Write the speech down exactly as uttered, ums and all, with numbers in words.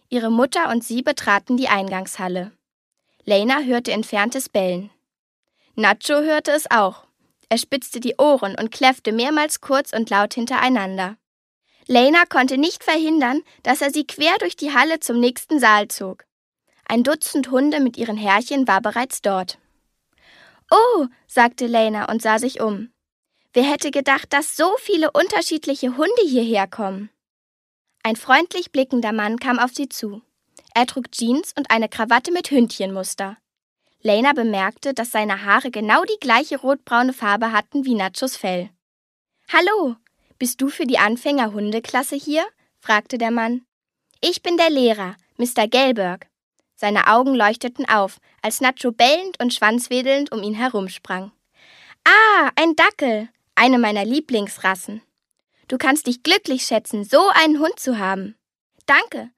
Ihre Mutter und sie betraten die Eingangshalle. Lena hörte entferntes Bellen. Nacho hörte es auch. Er spitzte die Ohren und kläffte mehrmals kurz und laut hintereinander. Lena konnte nicht verhindern, dass er sie quer durch die Halle zum nächsten Saal zog. Ein Dutzend Hunde mit ihren Herrchen war bereits dort. »Oh«, sagte Lena und sah sich um. »Wer hätte gedacht, dass so viele unterschiedliche Hunde hierher kommen?« Ein freundlich blickender Mann kam auf sie zu. Er trug Jeans und eine Krawatte mit Hündchenmuster. Lena bemerkte, dass seine Haare genau die gleiche rotbraune Farbe hatten wie Nachos Fell. »Hallo, bist du für die Anfänger-Hundeklasse hier?« fragte der Mann. »Ich bin der Lehrer, Mister Gelberg.« Seine Augen leuchteten auf, als Nacho bellend und schwanzwedelnd um ihn herumsprang. »Ah, ein Dackel, eine meiner Lieblingsrassen. Du kannst dich glücklich schätzen, so einen Hund zu haben.« »Danke«,